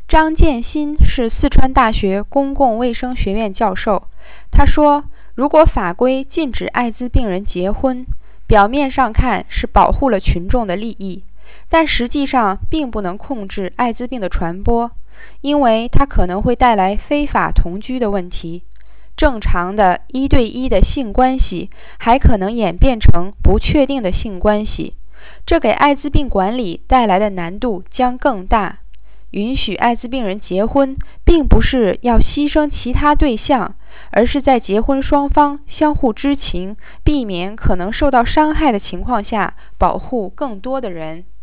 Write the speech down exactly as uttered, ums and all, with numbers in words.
张建新是四川大学公共卫生学院教授，他说，如果法规禁止艾滋病人结婚，表面上看是保护了群众的利益，但实际上并不能控制艾滋病的传播，因为它可能会带来非法同居的问题。正常的一对一的性关系还可能演变成不确定的性关系，这给艾滋病管理带来的难度将更大。允许艾滋病人结婚，并不是要牺牲其他对象，而是在结婚双方相互知情，避免可能受到伤害的情况下，保护更多的人。